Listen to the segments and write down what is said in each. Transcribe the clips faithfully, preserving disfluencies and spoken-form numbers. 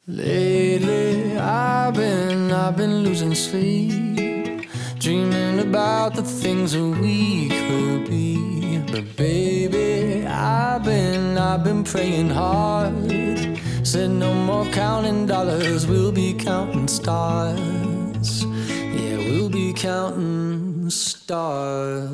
Lately, I've been, I've been losing sleep, dreaming about the things that we could be. But baby, I've been, I've been praying hard. Said no more counting dollars, we'll be counting stars. Yeah, we'll be counting stars.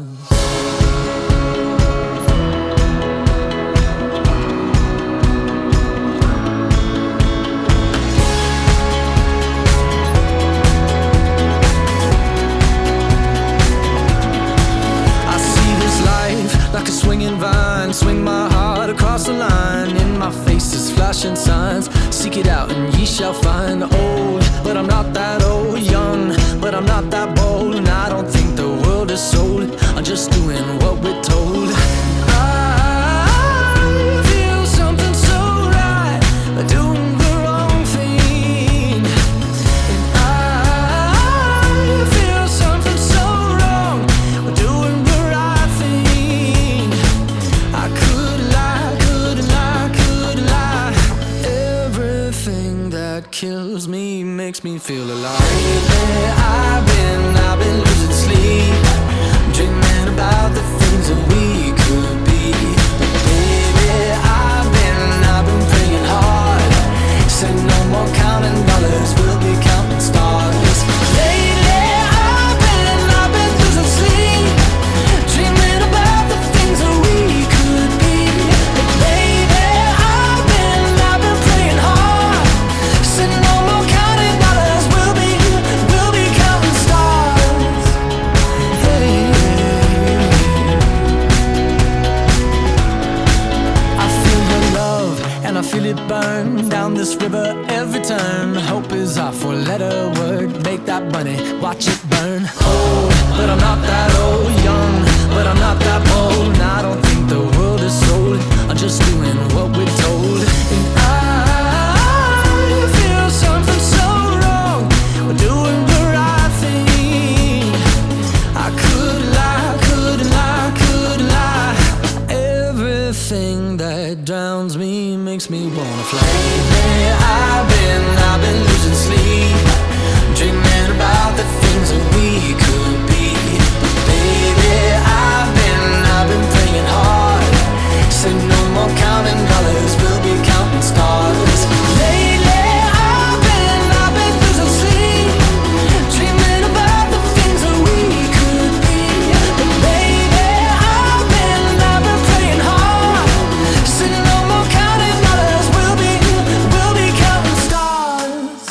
Like a swinging vine, swing my heart across the line. In my face is flashing signs. Seek it out and ye shall find. Old, but I'm not that old. Young, but I'm not that bold. And I don't think the world is sold. I'm just doing what we're told. I feel something so right, doing the wrong thing. And I feel something so wrong, doing the right thing. I could lie, could lie, could lie. Everything that kills me makes me feel alive. Lately, I've been, I've been losing sleep, dreaming about the things that we could be. But baby, I've been, I've been praying hard. Said no more counting dollars, we'll be counting stars. Lately, I've been, I've been losing sleep, dreaming about the things that we could be. But baby, I've been, I've been praying hard. Said no more counting dollars, we'll be, we'll be counting stars. Hey. I feel your love and I feel it burn down this river every turn. Hope is our four-letter word. Make that money, watch it burn. Old, but I'm not that old. Young, but I'm not that bold. And I don't think the world is sold. I'm just doing what we're told. And I feel something so wrong, we're doing the right thing. I could lie, could lie, could lie. Everything that drowns me makes me wanna fly. Lately, I've been, I've been losing sleep, dreaming about the things that we could be. But baby, I've been, I've been praying hard. Said no more counting dollars, we'll be counting stars. Lately, I've been, I've been losing sleep, dreaming about the things that we could be. But baby, I've been, I've been praying hard. Said no more counting dollars, we'll be, we'll be counting stars.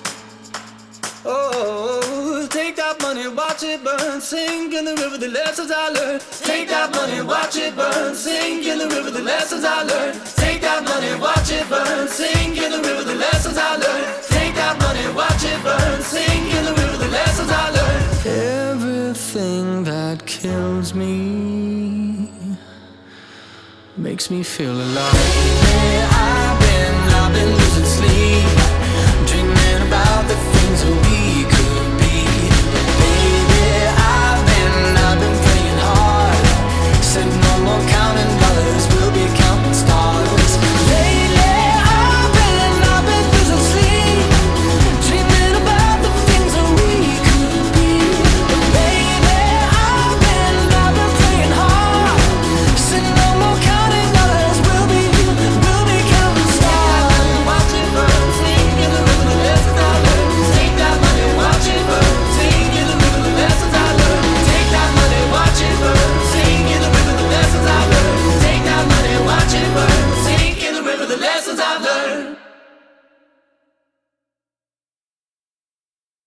Oh, take that money, watch it burn, sink in the river the lessons I learned. Take that money, watch it burn, sink in the river the lessons I learned. Take that money, watch it burn, sink in the river the lessons I learned. Take that money, watch it burn, sink in the river the lessons I learned. Everything that kills me makes me feel alive. Lately, I've been, I've been losing sleep, dreaming about the things that we could be. But baby, I've been, I've been praying hard. Said no more counting dollars, we'll be counting stars. Lately, I've been, I've been losing sleep, dreaming about the things that we could be. But baby, I've been, I've been praying hard. Said no more counting dollars, we'll be, we'll be counting stars. Watch it burn, sink in the river the lessons I learned. Take that money, watch it burn, sink in the river the lessons I learned. Take that money, watch it burn, sink in the river the lessons I learned. Take that money, watch it burn, sink in the river the lessons I learned.